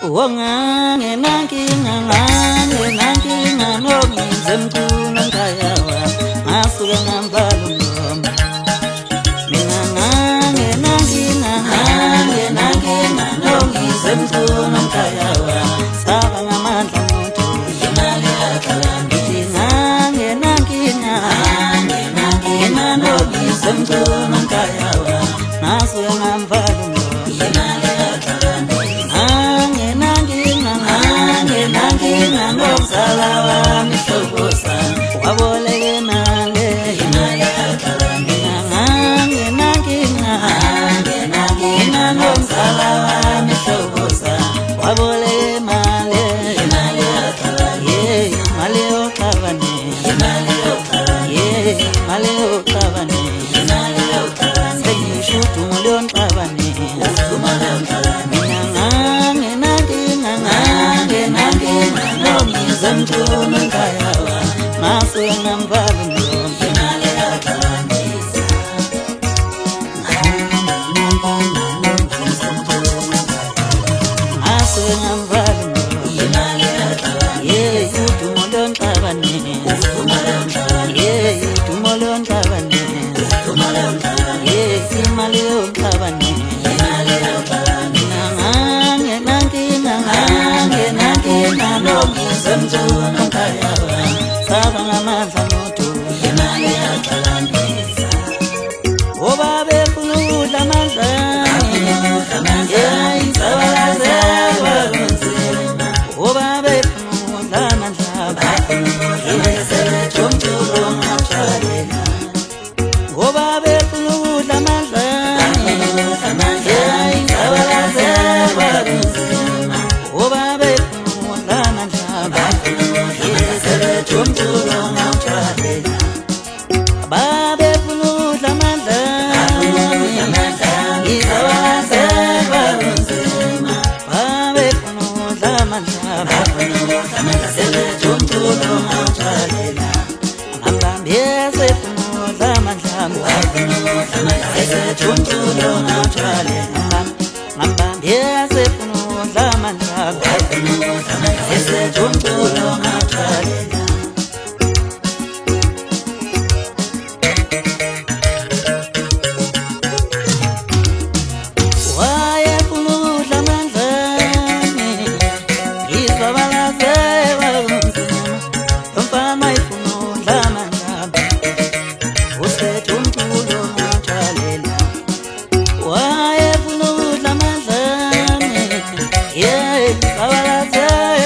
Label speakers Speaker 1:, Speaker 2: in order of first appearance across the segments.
Speaker 1: Wongange nankinga nongizemkhulu nkayawa ngasuke ngambala umlomo mina nange nankinga nongizemkhulu nkayawa saba ngamandla umuntu imali yakhalanda nange nankinga nongizemkhulu nkayawa ngasuke ngambala umlomo imali yakhalanda ngomzala wami hlobosa waboleke nange imali yakhalanda nanginankinga ngomzala wami hlobosa waboleke mali imali yakhalanda imali yoqabane imali yoqabane sengishuthi umuliyoni qabane ngizemkhulu nkayawa ngasuke ngambala umlomo imali yakhalanda ngasuke ngambala umlomo imali yakhalanda yuthi umuliyoni qabane yuthi umuliyoni qabane imali yoqabane imali yakhalanda nanginankinga ngizemkhulu nkayawa saba ngamandla umuntu imali yakhalanda obabe funa ukudla amandlani isabalazelwa kunzima obabe funa ukudla amandla umculo ngawutshalela obabe funa ukudla amandlani isabalazelwa kunzima obabe umculo ngawutshalela babe funa udla amandlani izabalazelwa kunzima babe funa udla amandlani umculo ngawutshalela ngambambese funa udla amandlani umculo ngawutshalela ngambambese funa udla amandlani umculo ngawutshalela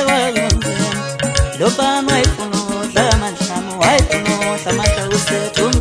Speaker 1: Lo pa no hay puno, la manchamo, hay puno, la mancha usted